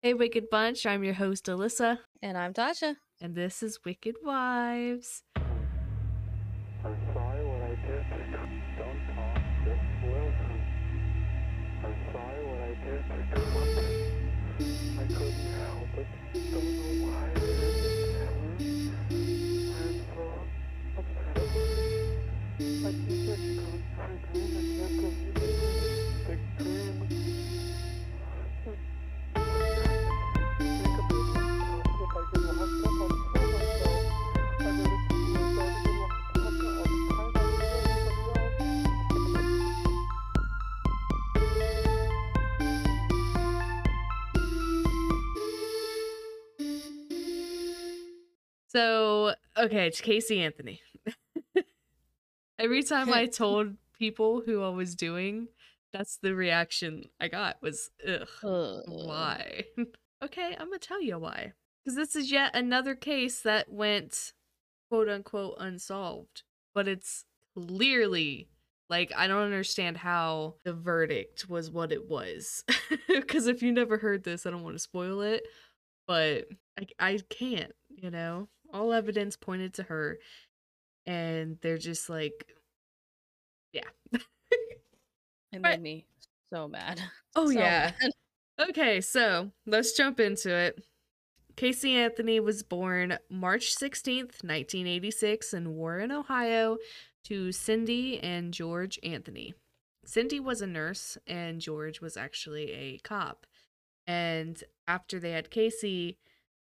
Hey, Wicked Bunch, I'm your host, Alyssa, And I'm Tasha. and this is Wicked Wives. I'm sorry what I did. Don't talk, just listen. I'm sorry what I did. I couldn't help it. Don't know why I did it to her. I'm so upset about it. I keep working on my dream. I can't believe it. Big dream. Think of it sometimes. If I get locked up, I'll kill myself. I really think myself to get locked up all the time. I don't know anybody else. So, okay, it's Casey Anthony. Every time I told people who I was doing, that's the reaction I got was, ugh, why? Okay, I'm gonna tell you why. Because this is yet another case that went quote unquote unsolved. But it's clearly, like, I don't understand how the verdict was what it was. Because if you never heard this, I don't want to spoil it. But I can't, you know? All evidence pointed to her. And they're just like, yeah. It made me so mad. Oh, So yeah. mad. Okay, so let's jump into it. Casey Anthony was born March 16th, 1986 in Warren, Ohio, to Cindy and George Anthony. Cindy was a nurse and George was actually a cop. And after they had Casey,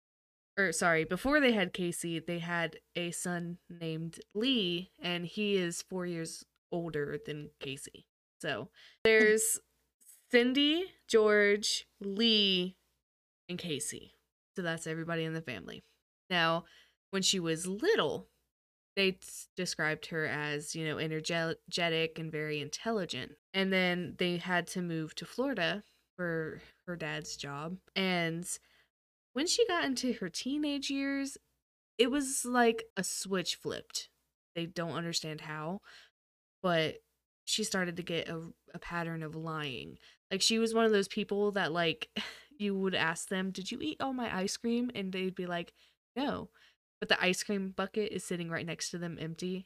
before they had Casey, they had a son named Lee, and he is 4 years older than Casey. So there's Cindy, George, Lee, and Casey. So that's everybody in the family. Now, when she was little, they described her as, energetic and very intelligent. And then they had to move to Florida for her dad's job. And when she got into her teenage years, it was like a switch flipped. They don't understand how, but she started to get a pattern of lying. Like, she was one of those people that, like, you would ask them, "Did you eat all my ice cream?" And they'd be like, "No." But the ice cream bucket is sitting right next to them empty.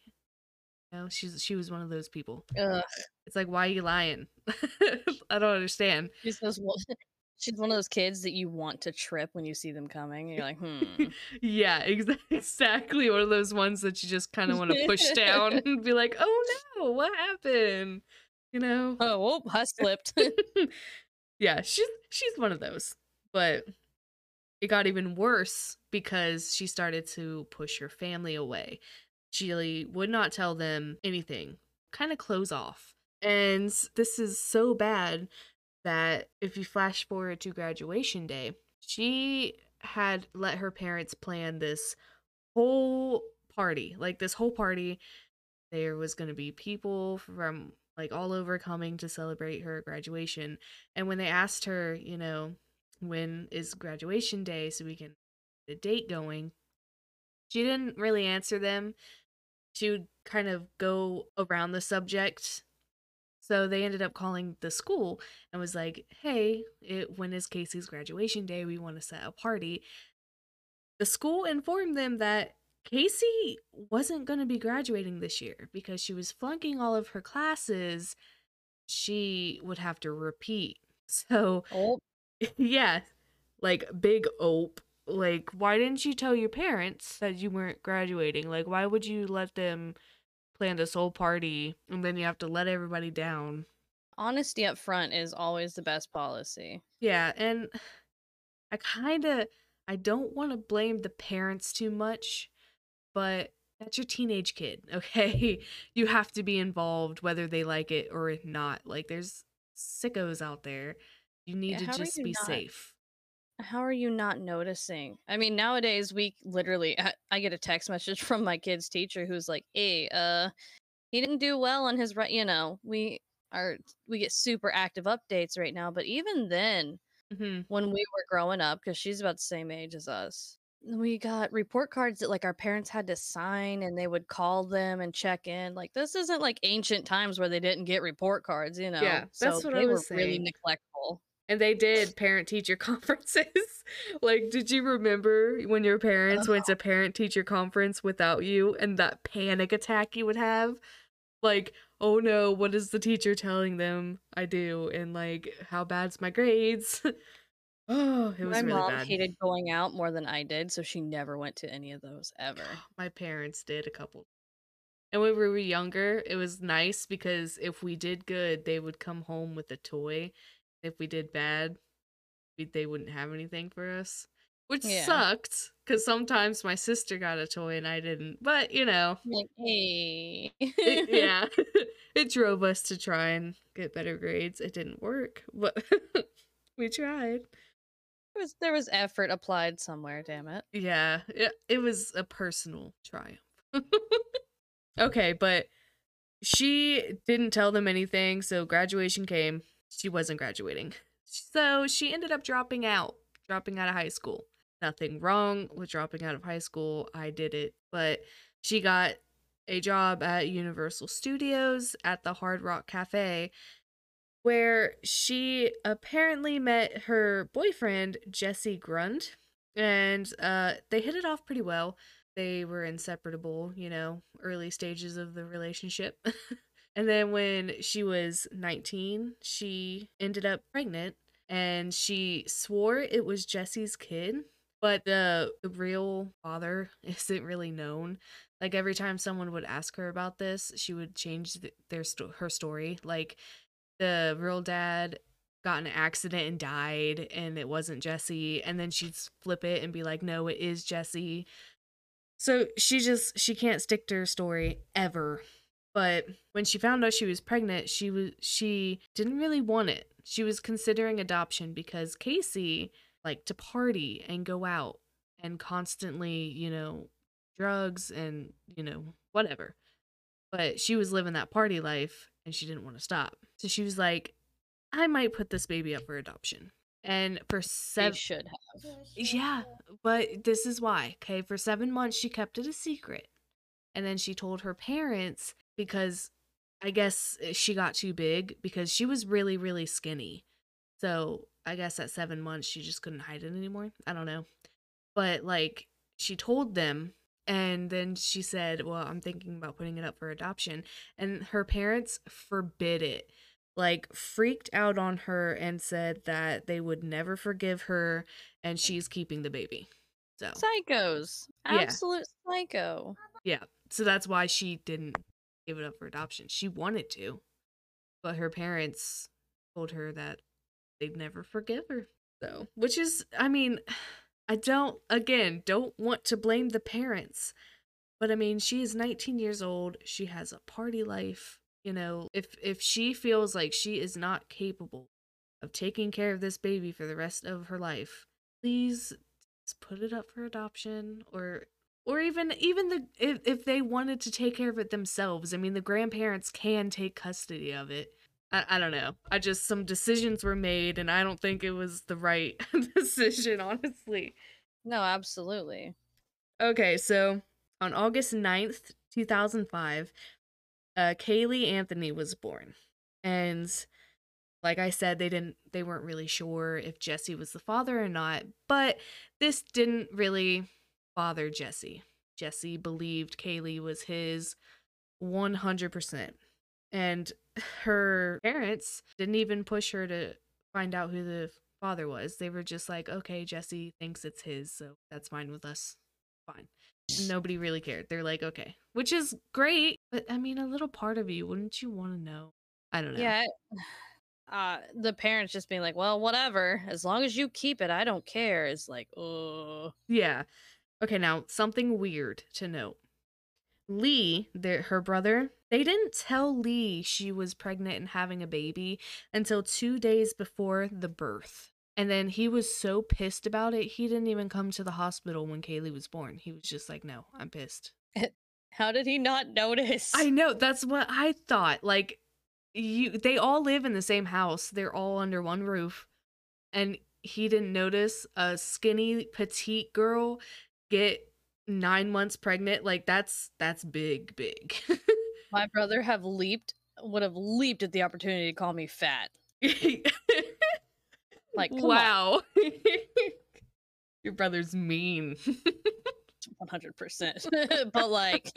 She was one of those people. Ugh. It's like, why are you lying? I don't understand. She's one of those kids that you want to trip when you see them coming. And you're like, Yeah, exactly. One of those ones that you just kind of want to push down and be like, "Oh no, what happened?" You know? Oh, whoop, I slipped. Yeah, she's one of those. But it got even worse because she started to push her family away. She would not tell them anything, kind of close off. And this is so bad that if you flash forward to graduation day, she had let her parents plan this whole party. Like, this whole party, there was going to be people from like all over coming to celebrate her graduation. And when they asked her, when is graduation day so we can get a date going, she didn't really answer them. She would kind of go around the subject. So they ended up calling the school and was like, "Hey, when is Casey's graduation day? We want to set a party." The school informed them that Casey wasn't going to be graduating this year because she was flunking all of her classes. She would have to repeat. So, Oh, yeah, like, big ope. Like, why didn't you tell your parents that you weren't graduating? Like, why would you let them plan this whole party and then you have to let everybody down? honesty up front is always the best policy. Yeah, and I don't want to blame the parents too much, but that's your teenage kid, okay? You have to be involved whether they like it or not. Like, there's sickos out there. You need Yeah, to just be safe. how are you not noticing? I mean, nowadays we literally I get a text message from my kid's teacher who's like, "Hey, he didn't do well on his we get super active updates right now, but even then when we were growing up, because she's about the same age as us, we got report cards that like our parents had to sign and they would call them and check in. Like, this isn't like ancient times where they didn't get report cards, Yeah, so that's what I they were was really saying. neglectful. And they did parent-teacher conferences. Like, did you remember when your parents went to parent-teacher conference without you and that panic attack you would have? Like, oh no, what is the teacher telling them I do? And like, how bad's my grades? Oh, it was My really mom bad. hated going out more than I did, so she never went to any of those ever. My parents did a couple. And when we were younger, it was nice because if we did good, they would come home with a toy. If we did bad, they wouldn't have anything for us. Which Yeah. sucked, because sometimes my sister got a toy and I didn't. But, you know, Like, hey. yeah, it drove us to try and get better grades. It didn't work, but we tried. There was effort applied somewhere, damn it. Yeah, it was a personal triumph. Okay, but she didn't tell them anything, so graduation came. She wasn't graduating. So she ended up dropping out of high school. Nothing wrong with dropping out of high school. I did it. But she got a job at Universal Studios at the Hard Rock Cafe, where she apparently met her boyfriend, Jesse Grund, and they hit it off pretty well. They were inseparable, you know, early stages of the relationship. And then when she was 19, she ended up pregnant, and she swore it was Jesse's kid, but the real father isn't really known. Like, every time someone would ask her about this, she would change her story. Like, the real dad got in an accident and died, and it wasn't Jesse, and then she'd flip it and be like, no, it is Jesse. So she can't stick to her story ever. But when she found out she was pregnant, she didn't really want it. She was considering adoption because Casey liked to party and go out and constantly, you know, drugs and, you know, whatever. But she was living that party life and she didn't want to stop. So she was like, I might put this baby up for adoption. And for She should have. yeah, but this is why. Okay, for 7 months she kept it a secret. And then she told her parents because I guess she got too big because she was really, really skinny. So I guess at 7 months she just couldn't hide it anymore. I don't know. But like, she told them, and then she said, well, I'm thinking about putting it up for adoption. And her parents forbid it. Like, freaked out on her and said that they would never forgive her and she's keeping the baby. So Psychos. Yeah. Absolute psycho. yeah, so that's why she didn't give it up for adoption. She wanted to, but her parents told her that they'd never forgive her. So, which is, I mean, I don't want to blame the parents, but I mean, she is 19 years old. She has a party life. You know, if she feels like she is not capable of taking care of this baby for the rest of her life, please just put it up for adoption, or even if they wanted to take care of it themselves. I mean, the grandparents can take custody of it. I don't know. Some decisions were made, and I don't think it was the right decision, honestly. No, absolutely. Okay, so on August 9th, 2005, Kaylee Anthony was born. And like I said, they weren't really sure if Jesse was the father or not, but this didn't really bother Jesse. Jesse believed Kaylee was his 100%. And her parents didn't even push her to find out who the father was. They were just like, okay, Jesse thinks it's his, so that's fine with us. Fine. Nobody really cared. They're like, okay, which is great, but I mean, a little part of you, wouldn't you want to know? I don't know. Yeah. The parents just being like, well, whatever. As long as you keep it, I don't care. Is like, oh. Yeah. Okay, now something weird to note. Lee, her brother, they didn't tell Lee she was pregnant and having a baby until 2 days before the birth. And then he was so pissed about it, he didn't even come to the hospital when Kaylee was born. He was just like, no, I'm pissed. How did he not notice? I know, that's what I thought. Like, they all live in the same house. They're all under one roof. And he didn't notice a skinny, petite girl get 9 months pregnant. Like, that's big. My brother would have leaped at the opportunity to call me fat. Like, come on, Wow. Your brother's mean. 100%. But like,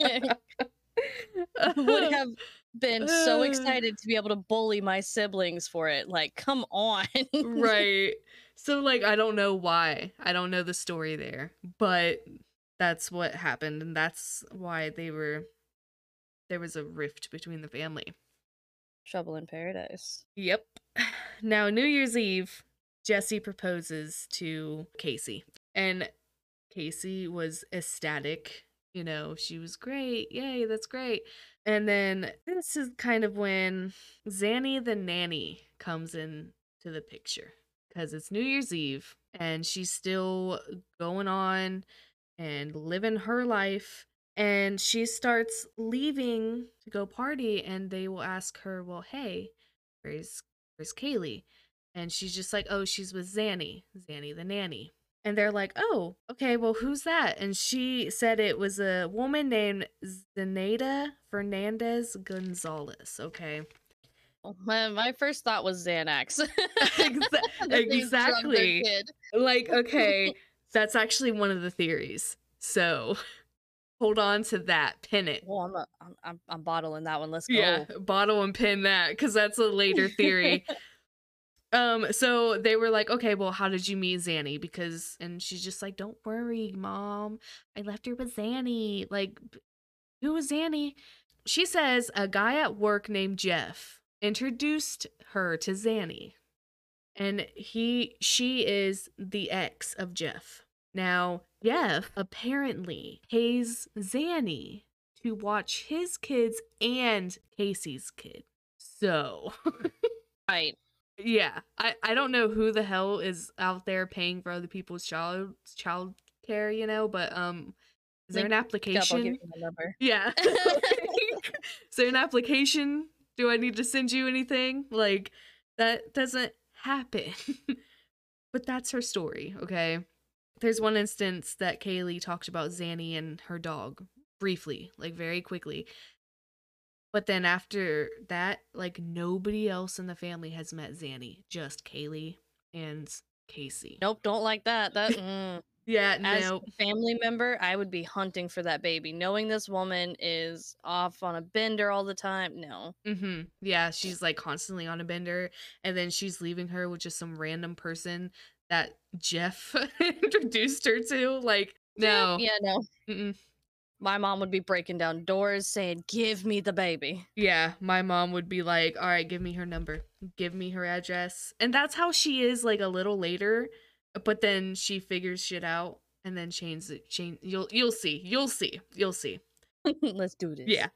would have been so excited to be able to bully my siblings for it. Like, come on. Right. So like I don't know why. I don't know the story there, but that's what happened and that's why there was a rift between the family. Trouble in paradise. Yep. Now New Year's Eve, Jesse proposes to Casey. And Casey was ecstatic. You know, she was great. Yay, that's great. And then this is kind of when Zanny the nanny comes in to the picture because it's New Year's Eve and she's still going on and living her life. And she starts leaving to go party and they will ask her, well, hey, where's Kaylee? And she's just like, oh, she's with Zanny the nanny. And they're like, oh, okay, well, who's that? And she said it was a woman named Zenaida Fernandez Gonzalez. Okay. My first thought was Xanax. That they drugged their Exactly. kid. Like, okay, that's actually one of the theories. So hold on to that. Pin it. Well, I'm bottling that one. Let's go. Yeah, bottle and pin that because that's a later theory. So they were like, okay, well, how did you meet Zanny? And she's just like, don't worry, Mom. I left her with Zanny. Like, who was Zanny? She says a guy at work named Jeff introduced her to Zanny. And she is the ex of Jeff. Now, Jeff apparently pays Zanny to watch his kids and Casey's kid. So, Right. yeah, I don't know who the hell is out there paying for other people's child care, you know, but is there an I'll application? give you the number. Yeah. Is there an application? Do I need to send you anything? Like, that doesn't happen. But that's her story, okay? There's one instance that Kaylee talked about Zanny and her dog briefly, like very quickly. But then after that, like nobody else in the family has met Zanny, just Kaylee and Casey. Nope, don't like that. That Yeah, as no. a family member, I would be hunting for that baby. Knowing this woman is off on a bender all the time. No. Mm-hmm. Yeah, she's like constantly on a bender, and then she's leaving her with just some random person that Jeff introduced her to. Like, no. Yeah, no. Mm-mm. My mom would be breaking down doors saying, "Give me the baby." Yeah, my mom would be like, all right, give me her number, give me her address. And that's how she is like a little later, but then she figures shit out and then change you'll see. Let's do this. Yeah.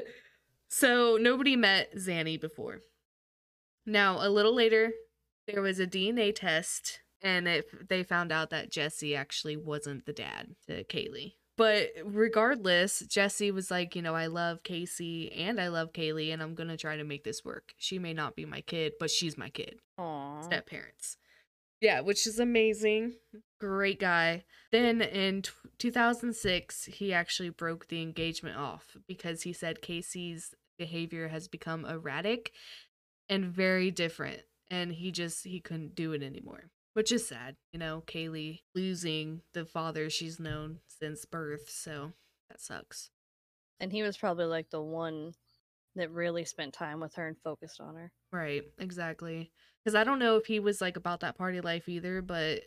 So nobody met Zanny before. Now, a little later, there was a DNA test and they found out that Jesse actually wasn't the dad to Kaylee. But regardless, Jesse was like, you know, I love Casey and I love Kaylee and I'm going to try to make this work. She may not be my kid, but she's my kid. Aww. Step parents. Yeah, which is amazing. Great guy. Then in 2006, he actually broke the engagement off because he said Casey's behavior has become erratic and very different. And he couldn't do it anymore. Which is sad, you know, Kaylee losing the father she's known since birth, so that sucks. And he was probably like the one that really spent time with her and focused on her. Right, exactly. Because I don't know if he was like about that party life either, but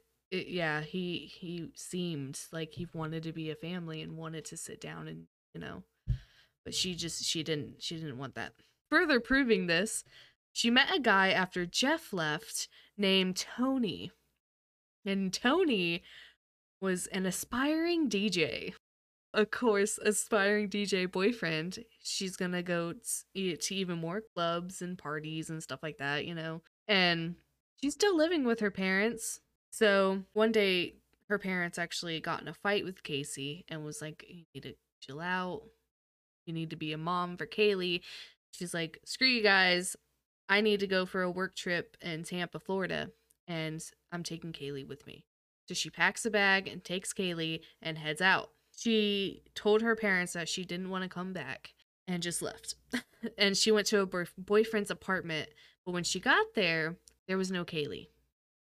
he seemed like he wanted to be a family and wanted to sit down and, you know, but she didn't want that. Further proving this, she met a guy after Jeff left named Tony. And Tony was an aspiring DJ. Of course, aspiring DJ boyfriend. She's gonna go to even more clubs and parties and stuff like that, you know. And she's still living with her parents. So one day, her parents actually got in a fight with Casey and was like, you need to chill out. You need to be a mom for Kaylee. She's like, screw you guys. I need to go for a work trip in Tampa, Florida. And I'm taking Kaylee with me. So she packs a bag and takes Kaylee and heads out. She told her parents that she didn't want to come back and just left. And she went to a boyfriend's apartment. But when she got there, there was no Kaylee.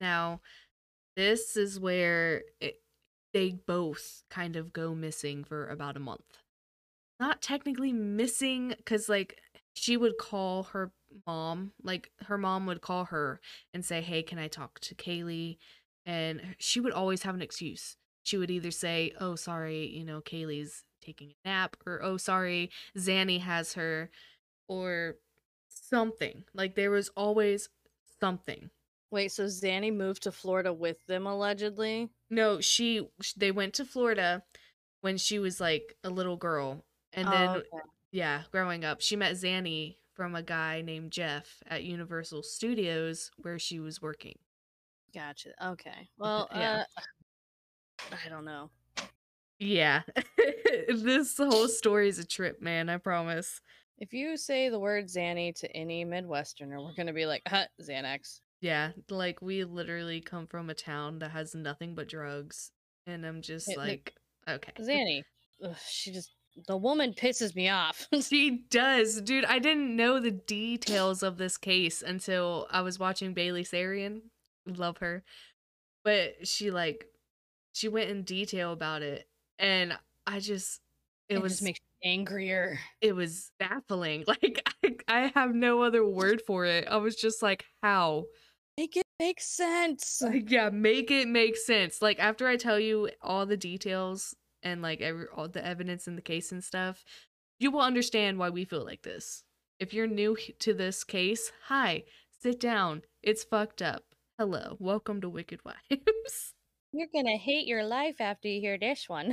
Now, this is where they both kind of go missing for about a month. Not technically missing, because, like, she would call her mom. Like, her mom would call her and say, hey, can I talk to Kaylee? And she would always have an excuse. She would either say, oh, sorry, Kaylee's taking a nap, or, oh, sorry, Zanny has her, or something. Like, there was always something. Wait, so Zanny moved to Florida with them allegedly? No, they went to Florida when she was like a little girl. And then okay. yeah, growing up, she met Zanny from a guy named Jeff at Universal Studios where she was working. Gotcha. Okay. Well, Yeah. I don't know. Yeah. This whole story is a trip, man, I promise. If you say the word Zanny to any Midwesterner, we're gonna be like, Xanax. Yeah, like we literally come from a town that has nothing but drugs, and I'm just like, okay. Zanny. Ugh, the woman pisses me off. She does, dude. I didn't know the details of this case until I was watching Bailey Sarian. Love her. But she went in detail about it, and it just makes me angrier. It was baffling. Like, I have no other word for it. I was just like, how? Make it make sense. Like, yeah, make it make sense. Like, after I tell you all the details and like all the evidence in the case and stuff, you will understand why we feel like this. If you're new to this case, hi, sit down. It's fucked up. Hello, welcome to Wicked Wives. You're gonna hate your life after you hear this one.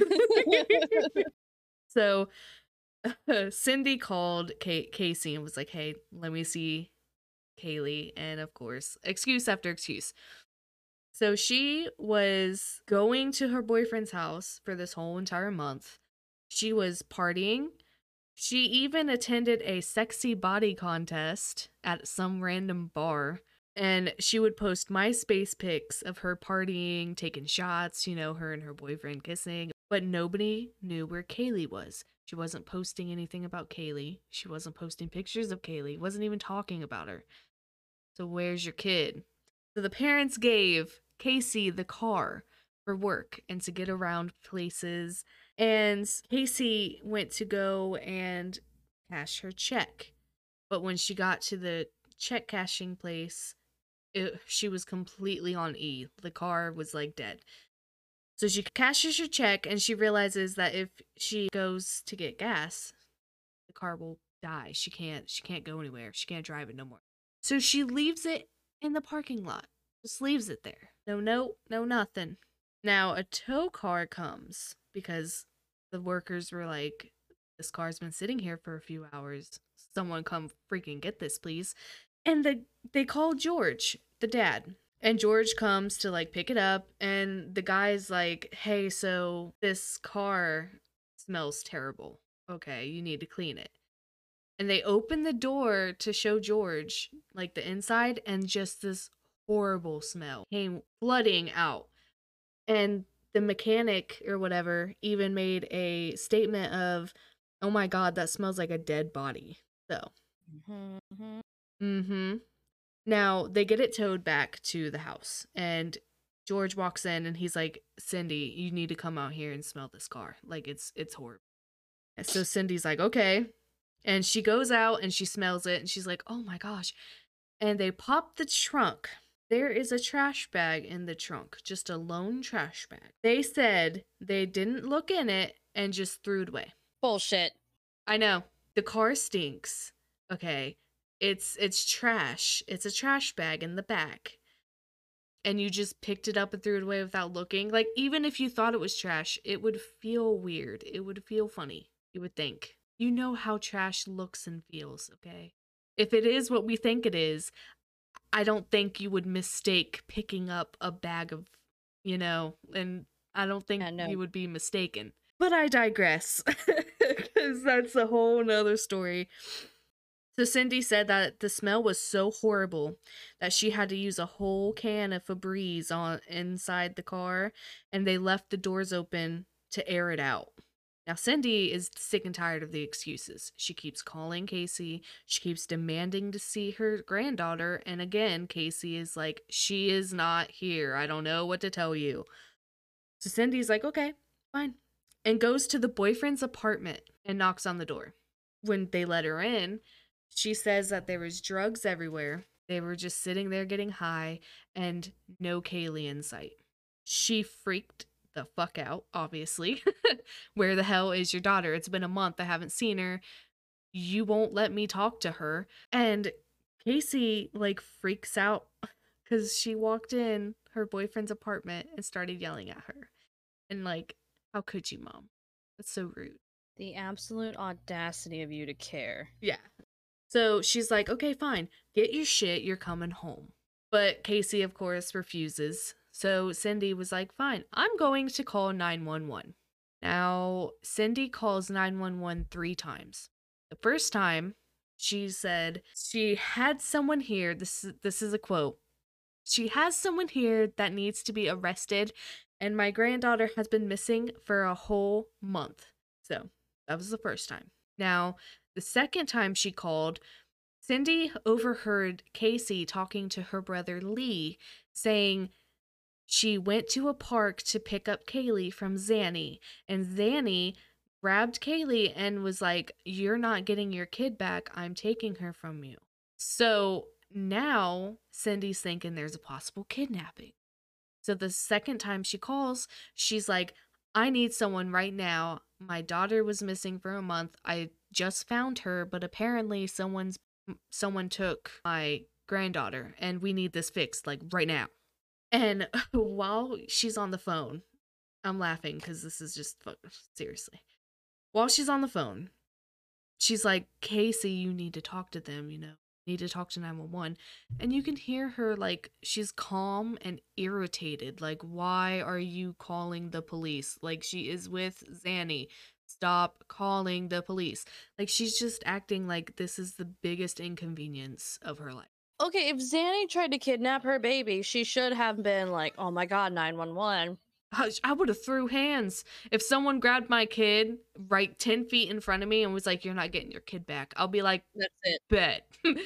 So, Cindy called Casey and was like, hey, let me see Kaylee. And of course, excuse after excuse. So she was going to her boyfriend's house for this whole entire month. She was partying. She even attended a sexy body contest at some random bar. And she would post MySpace pics of her partying, taking shots, her and her boyfriend kissing. But nobody knew where Kaylee was. She wasn't posting anything about Kaylee. She wasn't posting pictures of Kaylee. Wasn't even talking about her. So where's your kid? So the parents gave Casey the car for work and to get around places. And Casey went to go and cash her check. But when she got to the check cashing place, she was completely on E. The car was like dead. So she cashes her check and she realizes that if she goes to get gas, the car will die. She can't go anywhere. She can't drive it no more. So she leaves it in the parking lot. Just leaves it there. No note, no nothing. Now a tow car comes because the workers were like, this car's been sitting here for a few hours. Someone come freaking get this, please. And they call George, the dad. And George comes to like pick it up, and the guy's like, hey, so this car smells terrible. Okay, you need to clean it. And they open the door to show George like the inside, and just this horrible smell came flooding out. And the mechanic or whatever even made a statement of, oh my God, that smells like a dead body. So. Now, they get it towed back to the house, and George walks in, and he's like, Cindy, you need to come out here and smell this car. Like, it's horrible. And so Cindy's like, okay. And she goes out, and she smells it, and she's like, oh my gosh. And they pop the trunk. There is a trash bag in the trunk, just a lone trash bag. They said they didn't look in it and just threw it away. Bullshit. I know. The car stinks. Okay. It's trash. It's a trash bag in the back. And you just picked it up and threw it away without looking. Like, even if you thought it was trash, it would feel weird. It would feel funny, you would think. You know how trash looks and feels, okay? If it is what we think it is, I don't think you would mistake picking up a bag of, and I don't think you would be mistaken. But I digress, because that's a whole nother story. So Cindy said that the smell was so horrible that she had to use a whole can of Febreze inside the car, and they left the doors open to air it out. Now, Cindy is sick and tired of the excuses. She keeps calling Casey. She keeps demanding to see her granddaughter. And again, Casey is like, she is not here. I don't know what to tell you. So Cindy's like, okay, fine. And goes to the boyfriend's apartment and knocks on the door. When they let her in, she says that there was drugs everywhere. They were just sitting there getting high and no Kaylee in sight. She freaked the fuck out, obviously. Where the hell is your daughter? It's been a month. I haven't seen her. You won't let me talk to her. And Casey, like, freaks out because she walked in her boyfriend's apartment and started yelling at her. And, like, how could you, Mom? That's so rude. The absolute audacity of you to care. Yeah. So she's like, okay, fine. Get your shit. You're coming home. But Casey, of course, refuses. So Cindy was like, fine, I'm going to call 911. Now, Cindy calls 911 3 times. The first time, she said she had someone here. This is a quote. She has someone here that needs to be arrested, and my granddaughter has been missing for a whole month. So that was the first time. Now, the second time she called, Cindy overheard Casey talking to her brother Lee, saying she went to a park to pick up Kaylee from Zanny, and Zanny grabbed Kaylee and was like, you're not getting your kid back. I'm taking her from you. So now Cindy's thinking there's a possible kidnapping. So the second time she calls, she's like, I need someone right now. My daughter was missing for a month. I just found her, but apparently someone took my granddaughter and we need this fixed, like, right now. And while she's on the phone, I'm laughing because this is just seriously. While she's on the phone, she's like, Casey, you need to talk to them, need to talk to 911. And you can hear her, like, she's calm and irritated. Like, why are you calling the police? Like, she is with Zanny. Stop calling the police. Like, she's just acting like this is the biggest inconvenience of her life. Okay, if Zanny tried to kidnap her baby, she should have been like, oh my god, 911. I would have threw hands. If someone grabbed my kid right 10 feet in front of me and was like, you're not getting your kid back, I'll be like, that's it. Bet.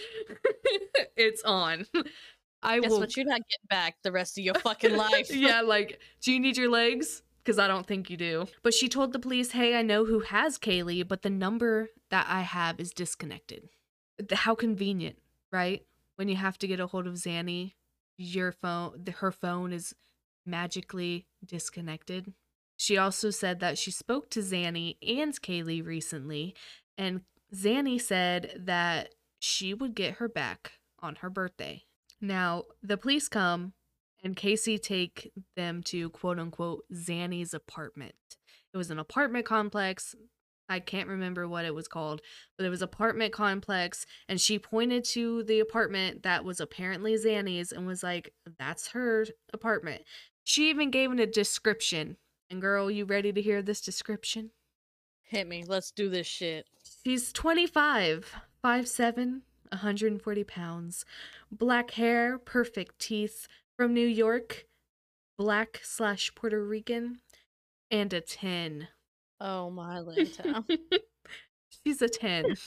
It's on. Guess what you're not getting back the rest of your fucking life. Yeah, like, do you need your legs? Because I don't think you do. But she told the police, hey, I know who has Kaylee, but the number that I have is disconnected. How convenient, right? When you have to get a hold of Zanny, her phone is magically disconnected. She also said that she spoke to Zanny and Kaylee recently, and Zanny said that she would get her back on her birthday. Now, the police come, and Casey take them to quote-unquote Zanny's apartment. It was an apartment complex. I can't remember what it was called, but it was an apartment complex, and she pointed to the apartment that was apparently Zanny's and was like, that's her apartment. She even gave it a description. And girl, you ready to hear this description? Hit me. Let's do this shit. She's 25, 5'7", 140 pounds, black hair, perfect teeth, from New York, black/Puerto Rican, and a 10. Oh my Lanta. She's a 10.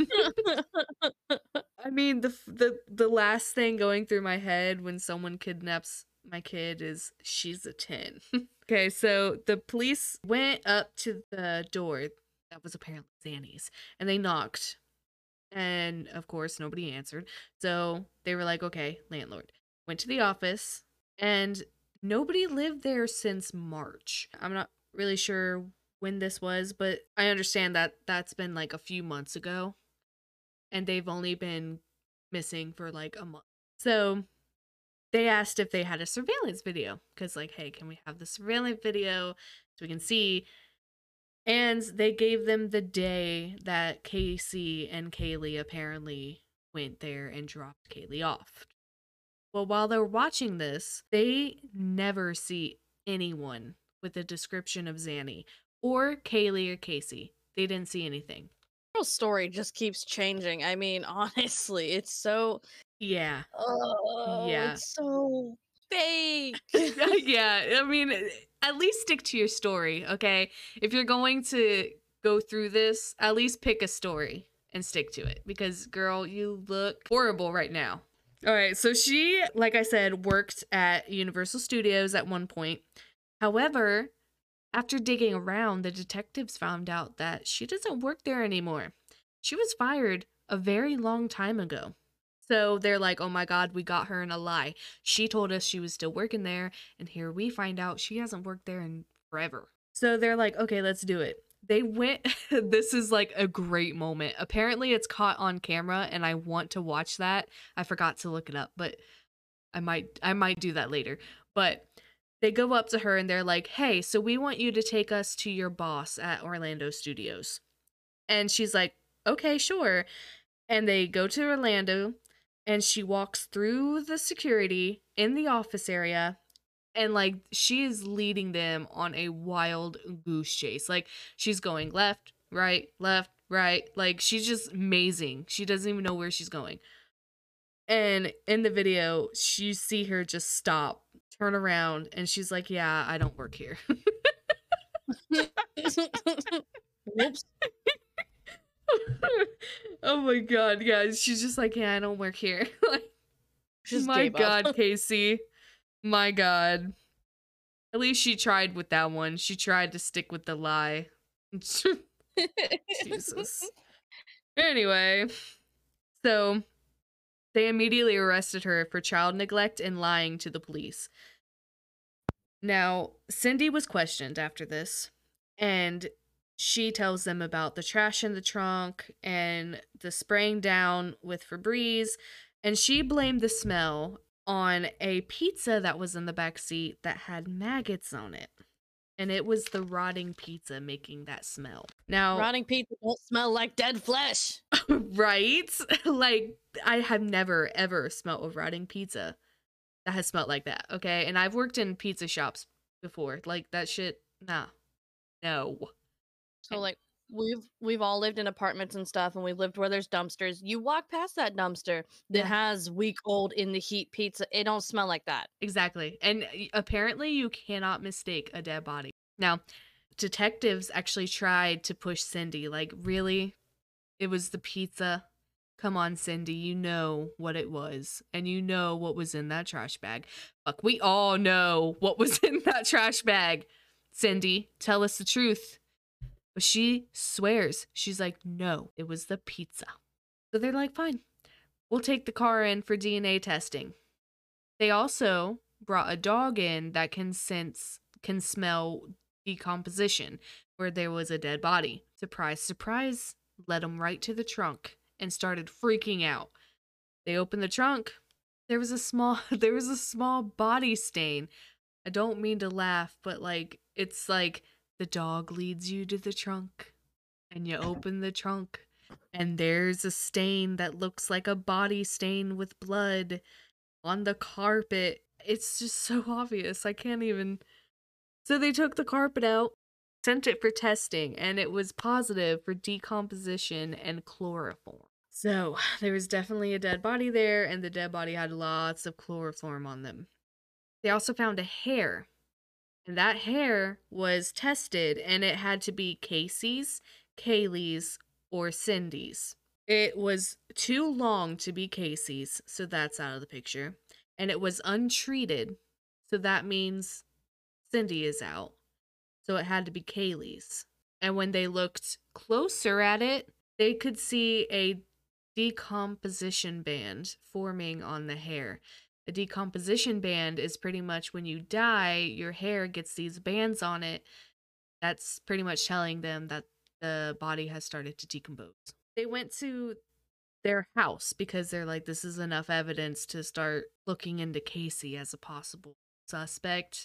I mean, the last thing going through my head when someone kidnaps my kid is she's a 10. Okay, so the police went up to the door that was apparently Zanny's, and they knocked. And of course, nobody answered. So they were like, okay, landlord. Went to the office, and nobody lived there since March. I'm not really sure when this was, but I understand that that's been like a few months ago, and they've only been missing for like a month. So they asked if they had a surveillance video, because like, hey, can we have the surveillance video so we can see? And they gave them the day that Casey and Kaylee apparently went there and dropped Kaylee off. Well, while they're watching this, they never see anyone with a description of Zanny or Kaylee or Casey. They didn't see anything. The story just keeps changing. I mean, honestly, it's so... Yeah. Oh, yeah. It's so fake. Yeah, I mean, at least stick to your story, okay? If you're going to go through this, at least pick a story and stick to it, because girl, you look horrible right now. All right, so she, like I said, worked at Universal Studios at one point. However, after digging around, the detectives found out that she doesn't work there anymore. She was fired a very long time ago. So they're like, oh my God, we got her in a lie. She told us she was still working there, and here we find out she hasn't worked there in forever. So they're like, okay, let's do it. They went, this is like a great moment. Apparently it's caught on camera, and I want to watch that. I forgot to look it up, but I might do that later. But they go up to her and they're like, hey, so we want you to take us to your boss at Orlando Studios. And she's like, okay, sure. And they go to Orlando, and she walks through the security in the office area, and like she is leading them on a wild goose chase. Like she's going left, right, like she's just amazing. She doesn't even know where she's going. And in the video, you see her just stop, turn around, and she's like, yeah, I don't work here. Whoops. Oh my God, yeah, she's just like, yeah, I don't work here. Like, Just my gave God, up. Casey. My God. At least she tried with that one. She tried to stick with the lie. Jesus. Anyway, so they immediately arrested her for child neglect and lying to the police. Now, Cindy was questioned after this, and she tells them about the trash in the trunk and the spraying down with Febreze, and she blamed the smell on a pizza that was in the back seat that had maggots on it. And it was the rotting pizza making that smell. Now, Rotting pizza don't smell like dead flesh. right? Like, I have never, ever smelled a rotting pizza that has smelled like that, okay? And I've worked in pizza shops before. Like, that shit, nah. No. So like we've all lived in apartments and stuff, and we lived where there's dumpsters. You walk past that dumpster that Yeah. has week old in the heat pizza. It don't smell like that. Exactly. And apparently you cannot mistake a dead body. Now, detectives actually tried to push Cindy, like, really? It was the pizza? Come on, Cindy, you know what it was, and you know what was in that trash bag. Fuck, we all know what was in that trash bag. Cindy, tell us the truth. But she swears. She's like, no, it was the pizza. So they're like, fine, we'll take the car in for DNA testing. They also brought a dog in that can smell decomposition where there was a dead body. Surprise, surprise, led them right to the trunk and started freaking out. They opened the trunk. There was a small body stain. I don't mean to laugh, but like, it's like the dog leads you to the trunk and you open the trunk and there's a stain that looks like a body stain with blood on the carpet. It's just so obvious. I can't even. So they took the carpet out, sent it for testing, and it was positive for decomposition and chloroform. So there was definitely a dead body there, and the dead body had lots of chloroform on them. They also found a hair, and that hair was tested, and it had to be Casey's, Kaylee's, or Cindy's. It was too long to be Casey's, so that's out of the picture. And it was untreated, so that means Cindy is out. So it had to be Kaylee's. And when they looked closer at it, they could see a decomposition band forming on the hair. A decomposition band is pretty much when you die, your hair gets these bands on it. That's pretty much telling them that the body has started to decompose. They went to their house because they're like, this is enough evidence to start looking into Casey as a possible suspect.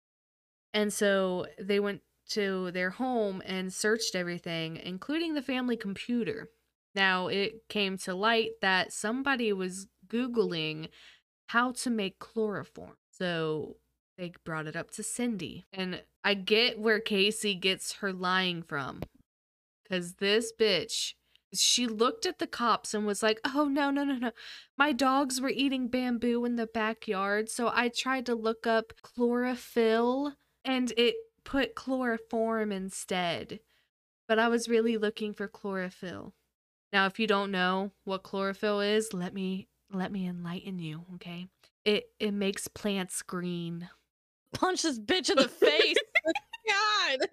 And so they went to their home and searched everything, including the family computer. Now, it came to light that somebody was Googling how to make chloroform. So they brought it up to Cindy. And I get where Casey gets her lying from. Because this bitch, she looked at the cops and was like, oh, no. My dogs were eating bamboo in the backyard, so I tried to look up chlorophyll, and it put chloroform instead. but I was really looking for chlorophyll. Now, if you don't know what chlorophyll is, let me enlighten you, okay? It makes plants green. Punch this bitch in the face. God.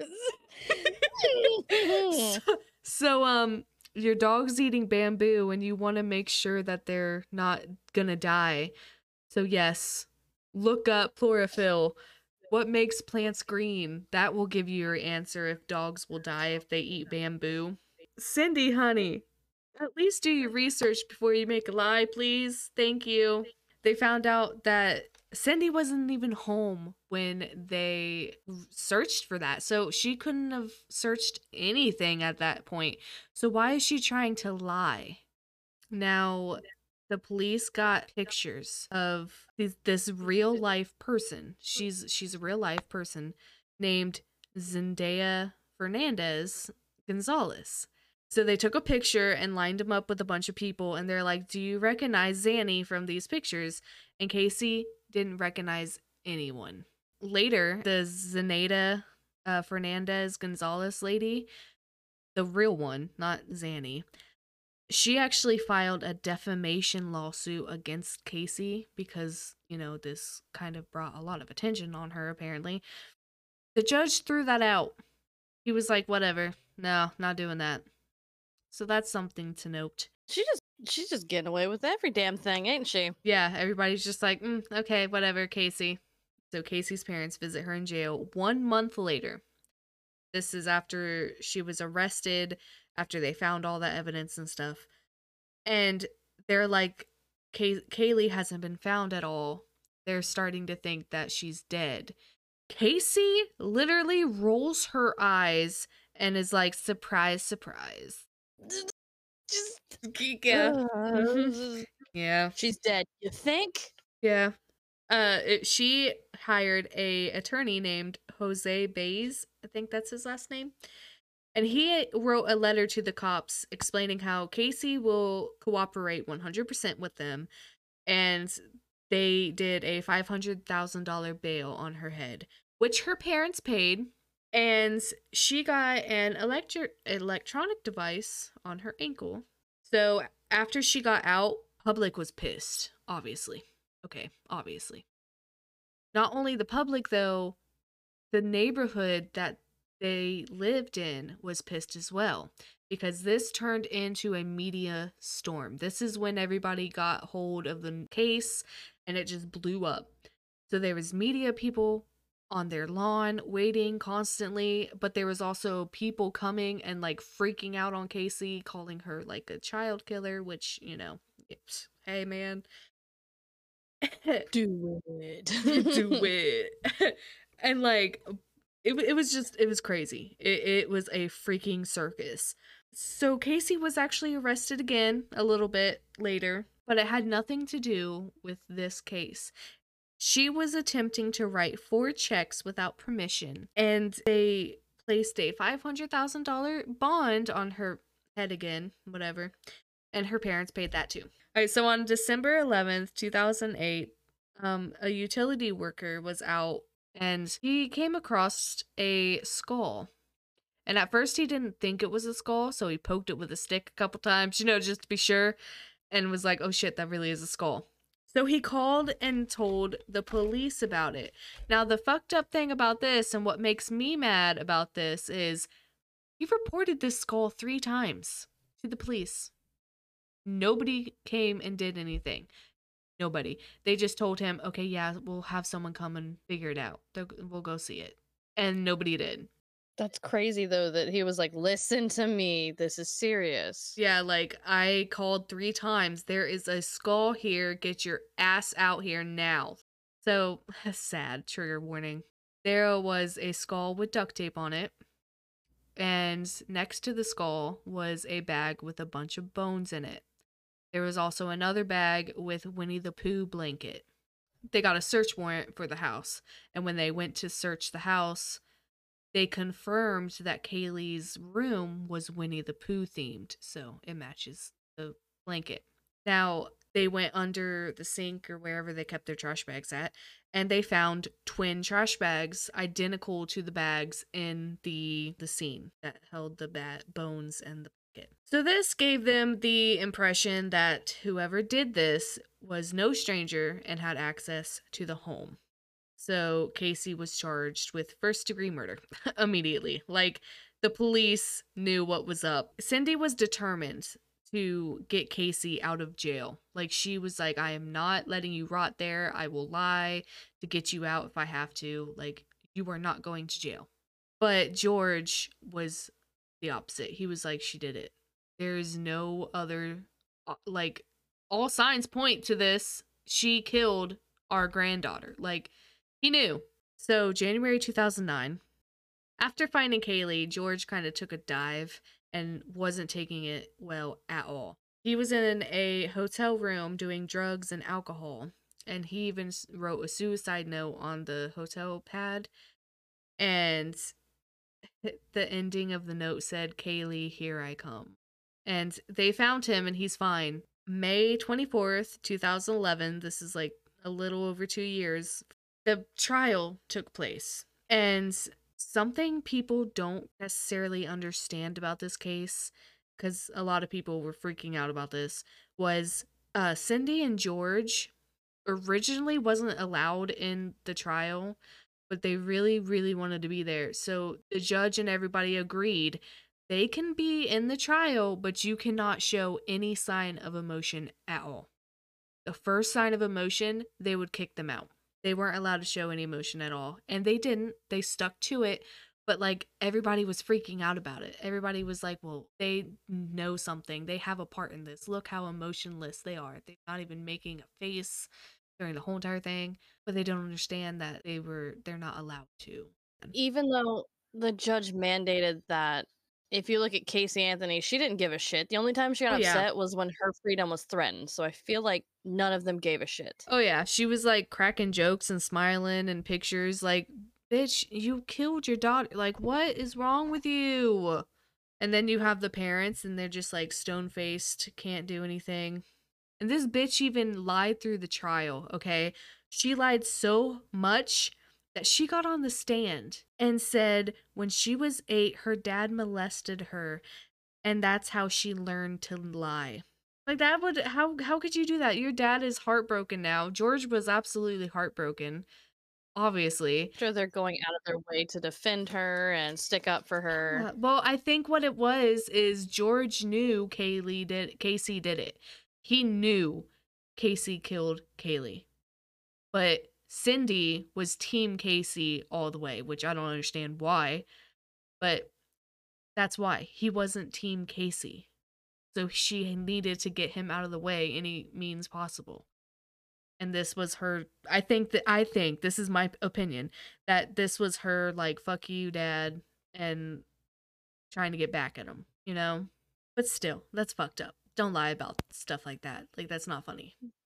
So, your dog's eating bamboo and you want to make sure that they're not gonna die. So yes, look up chlorophyll. What makes plants green? That will give you your answer if dogs will die if they eat bamboo. Cindy, honey, at least do your research before you make a lie, please. Thank you. They found out that Cindy wasn't even home when they searched for that. So she couldn't have searched anything at that point. So why is she trying to lie? Now, the police got pictures of this real life person. She's a real life person named Zendaya Fernandez Gonzalez. So they took a picture and lined him up with a bunch of people, and they're like, "Do you recognize Zanny from these pictures?" And Casey didn't recognize anyone. Later, the Zenaida Fernandez Gonzalez lady, the real one, not Zanny, she actually filed a defamation lawsuit against Casey because, this kind of brought a lot of attention on her, apparently. The judge threw that out. He was like, whatever. No, not doing that. So that's something to note. She's just getting away with every damn thing, ain't she? Yeah, everybody's just like, okay, whatever, Casey. So Casey's parents visit her in jail 1 month later. This is after she was arrested, after they found all that evidence and stuff. And they're like, Kaylee hasn't been found at all. They're starting to think that she's dead. Casey literally rolls her eyes and is like, surprise, surprise. Just Yeah. Yeah. She's dead. You think? Yeah. She hired a attorney named Jose Baez. I think that's his last name. And he wrote a letter to the cops explaining how Casey will cooperate 100% with them. And they did a $500,000 bail on her head, which her parents paid. And she got an electronic device on her ankle. So after she got out, public was pissed, obviously. Okay, obviously. Not only the public, though, the neighborhood that they lived in was pissed as well, because this turned into a media storm. This is when everybody got hold of the case and it just blew up. So there was media people on their lawn waiting constantly, but there was also people coming and like freaking out on Casey, calling her like a child killer, which, hey man. Do it. Do it. And like it was crazy. It was a freaking circus. So Casey was actually arrested again a little bit later, but it had nothing to do with this case. She was attempting to write 4 checks without permission, and they placed a $500,000 bond on her head again, whatever, and her parents paid that too. All right, so on December 11th, 2008, a utility worker was out and he came across a skull. And at first he didn't think it was a skull, so he poked it with a stick a couple times, just to be sure, and was like, oh shit, that really is a skull. So he called and told the police about it. Now, the fucked up thing about this, and what makes me mad about this, is he reported this skull 3 times to the police. Nobody came and did anything. Nobody. They just told him, okay, yeah, we'll have someone come and figure it out. We'll go see it. And nobody did. That's crazy, though, that he was like, listen to me. This is serious. Yeah, like, I called 3 times. There is a skull here. Get your ass out here now. So, sad. Trigger warning. There was a skull with duct tape on it. And next to the skull was a bag with a bunch of bones in it. There was also another bag with Winnie the Pooh blanket. They got a search warrant for the house. And when they went to search the house, they confirmed that Kaylee's room was Winnie the Pooh themed, so it matches the blanket. Now, they went under the sink or wherever they kept their trash bags at, and they found twin trash bags identical to the bags in the scene that held the bones and the bucket. So this gave them the impression that whoever did this was no stranger and had access to the home. So Casey was charged with first-degree murder immediately. Like, the police knew what was up. Cindy was determined to get Casey out of jail. Like, she was like, I am not letting you rot there. I will lie to get you out if I have to. Like, you are not going to jail. But George was the opposite. He was like, she did it. There is no other, like, all signs point to this. She killed our granddaughter. Like, he knew. So January 2009, after finding Kaylee, George kind of took a dive and wasn't taking it well at all. He was in a hotel room doing drugs and alcohol, and he even wrote a suicide note on the hotel pad, and the ending of the note said, Kaylee, here I come. And they found him, and he's fine. May 24th, 2011, this is like a little over 2 years, the trial took place. And something people don't necessarily understand about this case, because a lot of people were freaking out about this, was Cindy and George originally wasn't allowed in the trial, but they really, really wanted to be there. So the judge and everybody agreed they can be in the trial, but you cannot show any sign of emotion at all. The first sign of emotion, they would kick them out. They weren't allowed to show any emotion at all. And they didn't. They stuck to it. But, like, everybody was freaking out about it. Everybody was like, well, they know something. They have a part in this. Look how emotionless they are. They're not even making a face during the whole entire thing. But they don't understand that they're not allowed to. Even though the judge mandated that, if you look at Casey Anthony, she didn't give a shit. The only time she got upset was when her freedom was threatened. So I feel like none of them gave a shit. Oh, yeah. She was, like, cracking jokes and smiling and pictures. Like, bitch, you killed your daughter. Like, what is wrong with you? And then you have the parents, and they're just, like, stone-faced, can't do anything. And this bitch even lied through the trial, okay? She lied so much that she got on the stand and said when she was 8, her dad molested her, and that's how she learned to lie. Like, that would, how could you do that? Your dad is heartbroken now. George was absolutely heartbroken, obviously. Sure, they're going out of their way to defend her and stick up for her. Well, I think what it was is George knew Casey did it. He knew Casey killed Kaylee. But Cindy was Team Casey all the way, which I don't understand why, but that's why. He wasn't Team Casey. So she needed to get him out of the way any means possible. And this was her, I think, this is my opinion, that this was her, like, fuck you, dad, and trying to get back at him, you know? But still, that's fucked up. Don't lie about stuff like that. Like, that's not funny.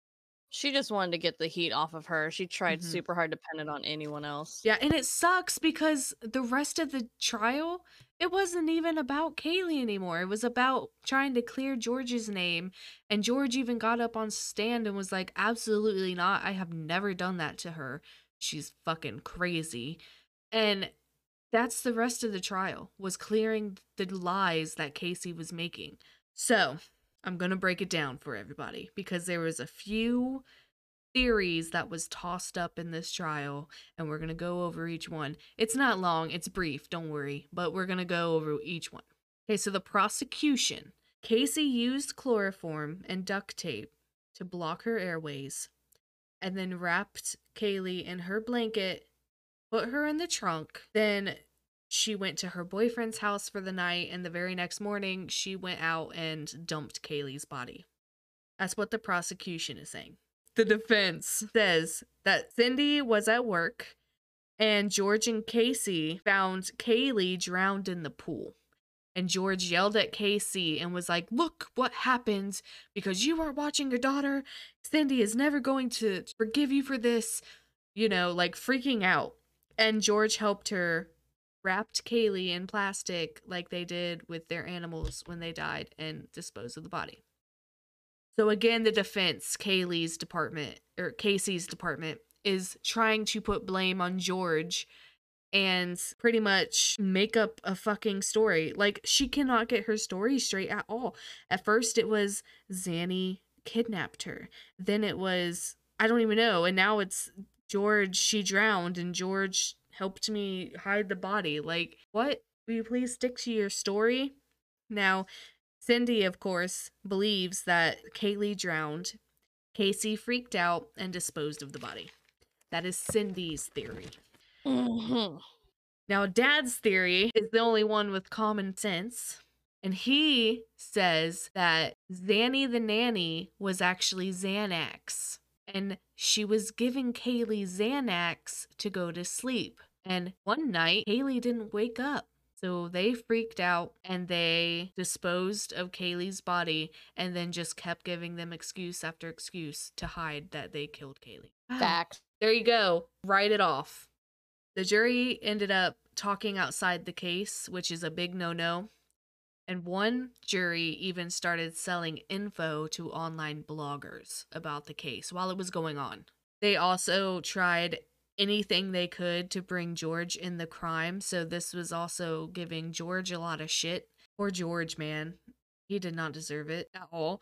She just wanted to get the heat off of her. She tried super hard to pin it on anyone else. Yeah, and it sucks because the rest of the trial, it wasn't even about Kaylee anymore. It was about trying to clear George's name. And George even got up on stand and was like, absolutely not. I have never done that to her. She's fucking crazy. And that's the rest of the trial, was clearing the lies that Casey was making. So I'm going to break it down for everybody because there was a few theories that was tossed up in this trial, and we're going to go over each one. It's not long, it's brief, don't worry, but we're going to go over each one. Okay, so the prosecution. Casey used chloroform and duct tape to block her airways, and then wrapped Kaylee in her blanket, put her in the trunk, then she went to her boyfriend's house for the night, and the very next morning, she went out and dumped Kaylee's body. That's what the prosecution is saying. The defense says that Cindy was at work, and George and Casey found Kaylee drowned in the pool. And George yelled at Casey and was like, look what happens because you weren't watching your daughter. Cindy is never going to forgive you for this. You know, like freaking out. And George helped her, wrapped Kaylee in plastic like they did with their animals when they died, and disposed of the body. So again, the defense, Casey's department, is trying to put blame on George and pretty much make up a fucking story. Like, she cannot get her story straight at all. At first it was Zanny kidnapped her. Then it was, I don't even know. And now it's George, she drowned and George helped me hide the body. Like, what? Will you please stick to your story? Now, Cindy, of course, believes that Kaylee drowned. Casey freaked out and disposed of the body. That is Cindy's theory. Mhm. Now, Dad's theory is the only one with common sense. And he says that Zanny the nanny was actually Xanax. And she was giving Kaylee Xanax to go to sleep. And one night, Kaylee didn't wake up. So they freaked out and they disposed of Kaylee's body and then just kept giving them excuse after excuse to hide that they killed Kaylee. Wow. Fact. There you go. Write it off. The jury ended up talking outside the case, which is a big no-no. And one jury even started selling info to online bloggers about the case while it was going on. They also tried anything they could to bring George in the crime, so this was also giving George a lot of shit. Poor George, man. He did not deserve it at all.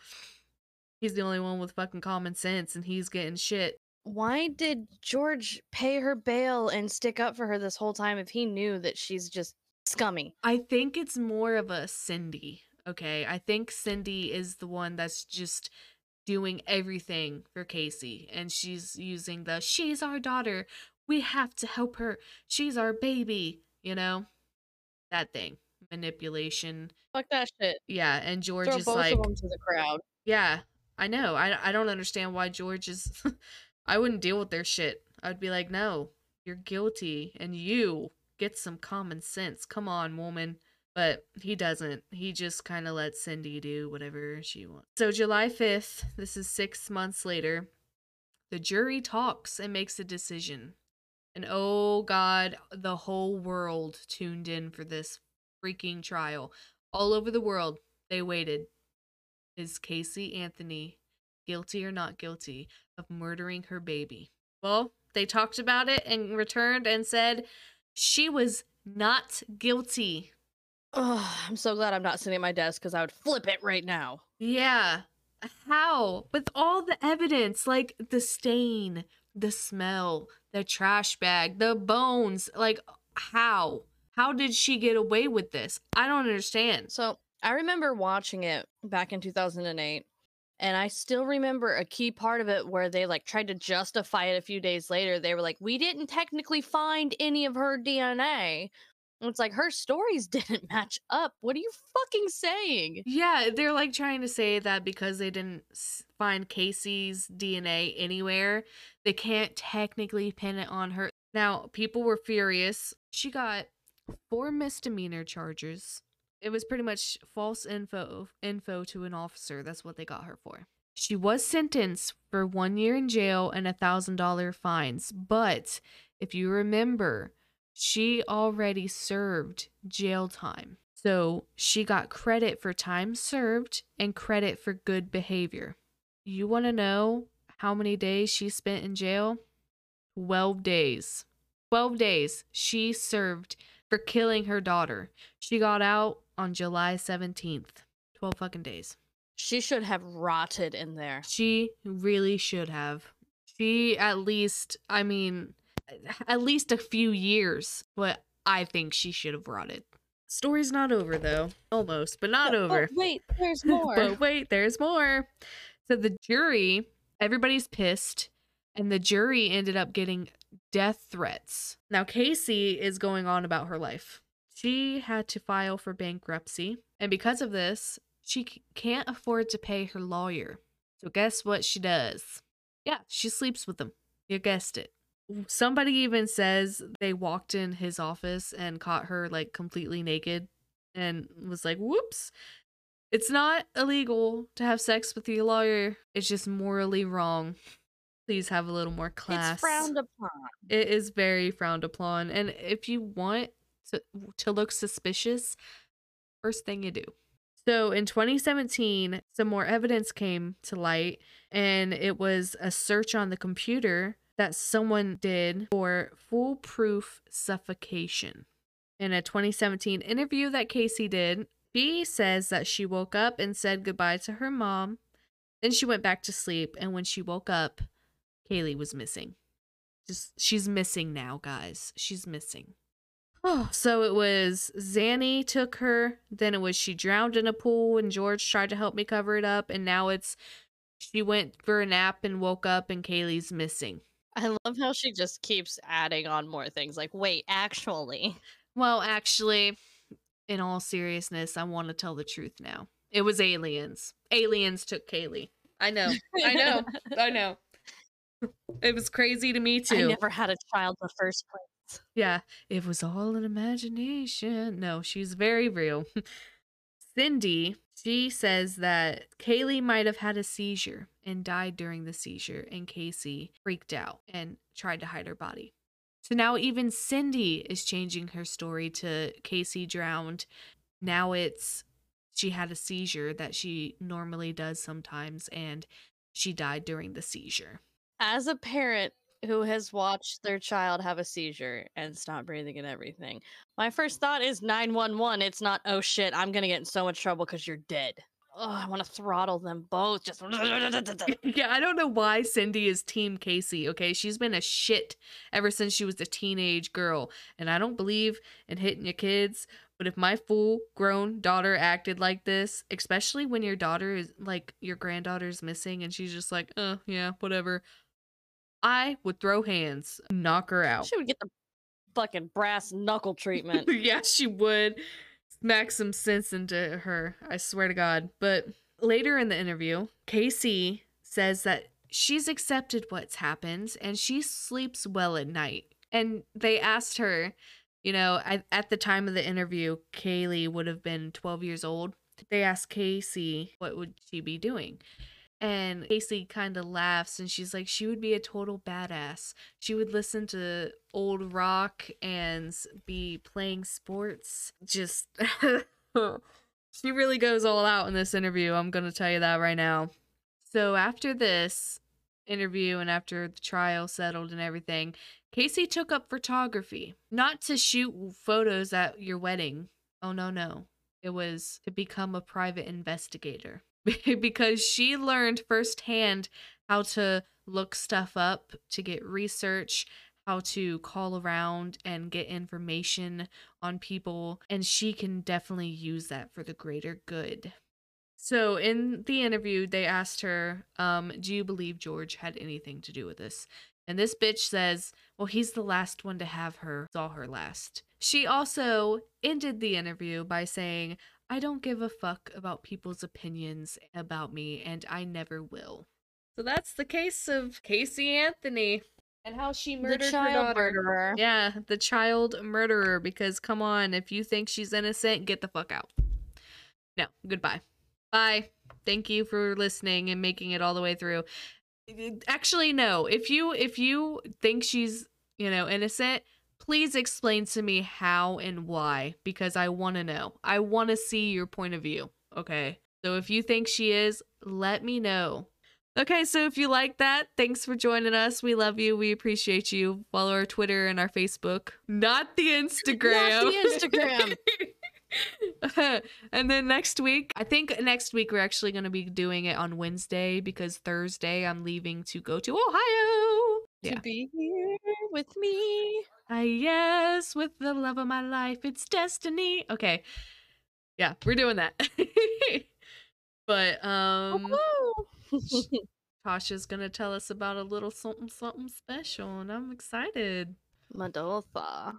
He's the only one with fucking common sense, and he's getting shit. Why did George pay her bail and stick up for her this whole time if he knew that she's just scummy? I think it's more of a Cindy, okay? I think Cindy is the one that's just doing everything for Casey, and she's using the she's our daughter, we have to help her, she's our baby, you know, that thing, manipulation. Fuck that shit. Yeah, and George Throw is both like, of them to the crowd. yeah, I know, I don't understand why George is I wouldn't deal with their shit. I'd be like, no, you're guilty and you get some common sense, come on, woman. But he doesn't. He just kind of lets Cindy do whatever she wants. So July 5th, this is 6 months later, the jury talks and makes a decision. And oh God, the whole world tuned in for this freaking trial. All over the world, they waited. Is Casey Anthony guilty or not guilty of murdering her baby? Well, they talked about it and returned and said she was not guilty. Oh, I'm so glad I'm not sitting at my desk because I would flip it right now. Yeah. How? With all the evidence, like the stain, the smell, the trash bag, the bones, like how? How did she get away with this? I don't understand. So I remember watching it back in 2008, and I still remember a key part of it where they like tried to justify it a few days later. They were like, we didn't technically find any of her DNA. And it's like, her stories didn't match up. What are you fucking saying? Yeah, they're like trying to say that because they didn't find Casey's DNA anywhere, they can't technically pin it on her. Now, people were furious. She got 4 misdemeanor charges. It was pretty much false info to an officer. That's what they got her for. She was sentenced for 1 year in jail and $1,000 fines. But if you remember, she already served jail time. So she got credit for time served and credit for good behavior. You want to know how many days she spent in jail? 12 days. 12 days she served for killing her daughter. She got out on July 17th. 12 fucking days. She should have rotted in there. She really should have. She at least a few years, but I think she should have rotted. Story's not over though. Almost, but not over. Oh, wait, there's more. But wait, there's more. So the jury, everybody's pissed, and the jury ended up getting death threats. Now Casey is going on about her life. She had to file for bankruptcy, and because of this, she can't afford to pay her lawyer. So guess what she does? Yeah, she sleeps with him. You guessed it. Somebody even says they walked in his office and caught her like completely naked and was like, whoops. It's not illegal to have sex with your lawyer. It's just morally wrong. Please have a little more class. It's frowned upon. It is very frowned upon. And if you want to look suspicious, first thing you do, So in 2017, some more evidence came to light, and it was a search on the computer that someone did for foolproof suffocation. In a 2017 interview that Casey did, she says that she woke up and said goodbye to her mom. Then she went back to sleep, and when she woke up, Kaylee was missing. She's missing now, guys. She's missing. Oh, so it was Zanny took her, then it was she drowned in a pool and George tried to help me cover it up, and now it's she went for a nap and woke up and Kaylee's missing. I love how she just keeps adding on more things. Like, wait, actually. Well, actually, in all seriousness, I want to tell the truth now. It was aliens. Aliens took Kaylee. I know. I know. It was crazy to me too. I never had a child in the first place. Yeah, it was all an imagination. No, she's very real. Cindy, she says that Kaylee might have had a seizure and died during the seizure, and Casey freaked out and tried to hide her body. So now even Cindy is changing her story to Casey drowned. Now it's she had a seizure that she normally does sometimes, and she died during the seizure. As a parent who has watched their child have a seizure and stop breathing and everything, my first thought is 911. It's not, oh shit, I'm gonna get in so much trouble because you're dead. Oh, I want to throttle them both. Just Yeah, I don't know why Cindy is Team Casey, okay? She's been a shit ever since she was a teenage girl. And I don't believe in hitting your kids. But if my full-grown daughter acted like this, especially when your daughter is, like, your granddaughter's missing and she's just like, yeah, whatever, I would throw hands, knock her out. She would get the fucking brass knuckle treatment. Yeah, she would. Smack some sense into her, I swear to God. But later in the interview, Casey says that she's accepted what's happened and she sleeps well at night. And they asked her, you know, at the time of the interview, Kaylee would have been 12 years old. They asked Casey what would she be doing. And Casey kind of laughs and she's like, she would be a total badass. She would listen to old rock and be playing sports. Just, she really goes all out in this interview. I'm going to tell you that right now. So after this interview and after the trial settled and everything, Casey took up photography. Not to shoot photos at your wedding. Oh, no. It was to become a private investigator. Because she learned firsthand how to look stuff up, to get research, how to call around and get information on people, and she can definitely use that for the greater good. So in the interview, they asked her, do you believe George had anything to do with this? And this bitch says, well, he's the last one to have her, saw her last. She also ended the interview by saying, I don't give a fuck about people's opinions about me, and I never will. So that's the case of Casey Anthony and how she murdered her daughter. Murderer. Yeah, the child murderer, because come on, if you think she's innocent, get the fuck out. No, goodbye. Bye. Thank you for listening and making it all the way through. Actually, no. If you think she's, innocent, please explain to me how and why, because I want to know. I want to see your point of view, okay? So if you think she is, let me know. Okay, so if you like that, thanks for joining us. We love you. We appreciate you. Follow our Twitter and our Facebook. Not the Instagram. Not the Instagram. And then next week, I think next week we're actually going to be doing it on Wednesday because Thursday I'm leaving to go to Ohio. To be here with me. Yes, with the love of my life, it's destiny. Okay. Yeah, we're doing that. But Tasha's gonna tell us about a little something special, and I'm excited. Medusa.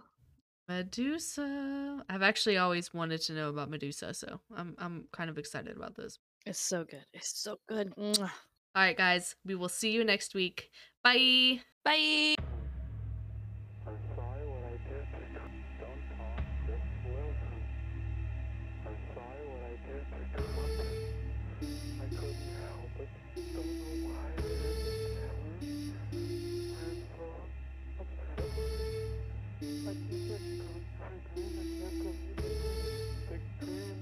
I've actually always wanted to know about Medusa, so I'm kind of excited about this. It's so good. It's so good. Mwah. All right, guys, we will see you next week. Bye. Bye. I'm sorry what I did. Don't talk. Just listen. I'm sorry what I did. I couldn't help it. Don't know why I did it. I'm so upset about it. I keep getting caught. I can't believe it. Victory.